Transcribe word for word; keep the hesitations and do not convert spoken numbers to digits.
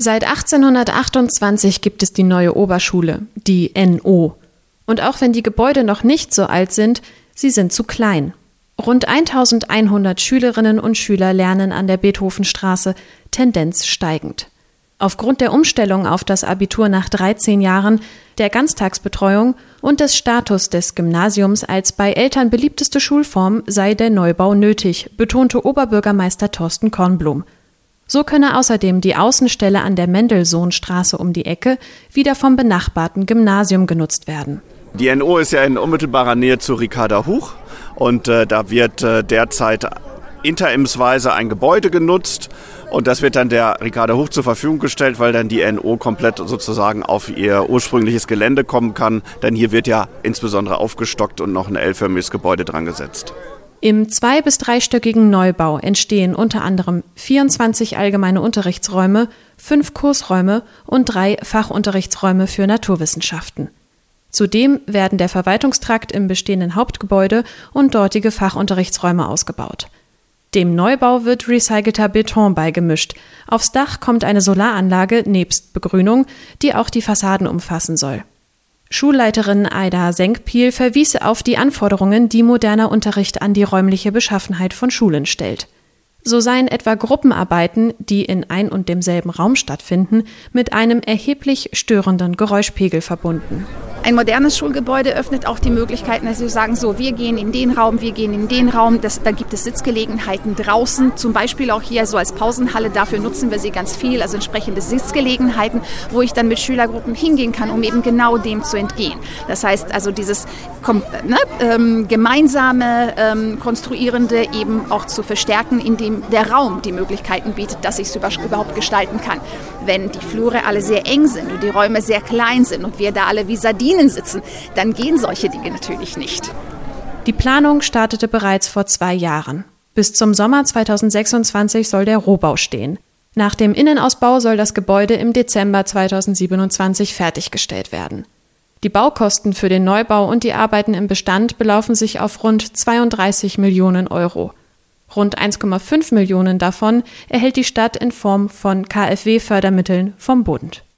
Seit achtzehnhundertachtundzwanzig gibt es die neue Oberschule, die N O. Und auch wenn die Gebäude noch nicht so alt sind, sie sind zu klein. Rund eintausendeinhundert Schülerinnen und Schüler lernen an der Beethovenstraße, Tendenz steigend. Aufgrund der Umstellung auf das Abitur nach dreizehn Jahren, der Ganztagsbetreuung und des Status des Gymnasiums als bei Eltern beliebteste Schulform sei der Neubau nötig, betonte Oberbürgermeister Thorsten Kornblum. So könne außerdem die Außenstelle an der Mendelssohnstraße um die Ecke wieder vom benachbarten Gymnasium genutzt werden. Die N O ist ja in unmittelbarer Nähe zu Ricarda Huch und äh, da wird äh, derzeit interimsweise ein Gebäude genutzt und das wird dann der Ricarda Huch zur Verfügung gestellt, weil dann die N O komplett sozusagen auf ihr ursprüngliches Gelände kommen kann, denn hier wird ja insbesondere aufgestockt und noch ein L-förmiges Gebäude dran gesetzt. Im zwei- bis dreistöckigen Neubau entstehen unter anderem vierundzwanzig allgemeine Unterrichtsräume, fünf Kursräume und drei Fachunterrichtsräume für Naturwissenschaften. Zudem werden der Verwaltungstrakt im bestehenden Hauptgebäude und dortige Fachunterrichtsräume ausgebaut. Dem Neubau wird recycelter Beton beigemischt. Aufs Dach kommt eine Solaranlage nebst Begrünung, die auch die Fassaden umfassen soll. Schulleiterin Aida Senkpiel verwies auf die Anforderungen, die moderner Unterricht an die räumliche Beschaffenheit von Schulen stellt. So seien etwa Gruppenarbeiten, die in ein und demselben Raum stattfinden, mit einem erheblich störenden Geräuschpegel verbunden. Ein modernes Schulgebäude öffnet auch die Möglichkeiten, dass wir sagen, so, wir gehen in den Raum, wir gehen in den Raum. Das, da gibt es Sitzgelegenheiten draußen, zum Beispiel auch hier so als Pausenhalle. Dafür nutzen wir sie ganz viel, also entsprechende Sitzgelegenheiten, wo ich dann mit Schülergruppen hingehen kann, um eben genau dem zu entgehen. Das heißt also dieses ne, ähm, gemeinsame, ähm, konstruierende eben auch zu verstärken, indem der Raum die Möglichkeiten bietet, dass ich es überhaupt gestalten kann. Wenn die Flure alle sehr eng sind und die Räume sehr klein sind und wir da alle wie Sardinen sitzen, dann gehen solche Dinge natürlich nicht. Die Planung startete bereits vor zwei Jahren. Bis zum Sommer zweitausendsechsundzwanzig soll der Rohbau stehen. Nach dem Innenausbau soll das Gebäude im Dezember zweitausendsiebenundzwanzig fertiggestellt werden. Die Baukosten für den Neubau und die Arbeiten im Bestand belaufen sich auf rund zweiunddreißig Millionen Euro. Rund eins Komma fünf Millionen davon erhält die Stadt in Form von K f W-Fördermitteln vom Bund.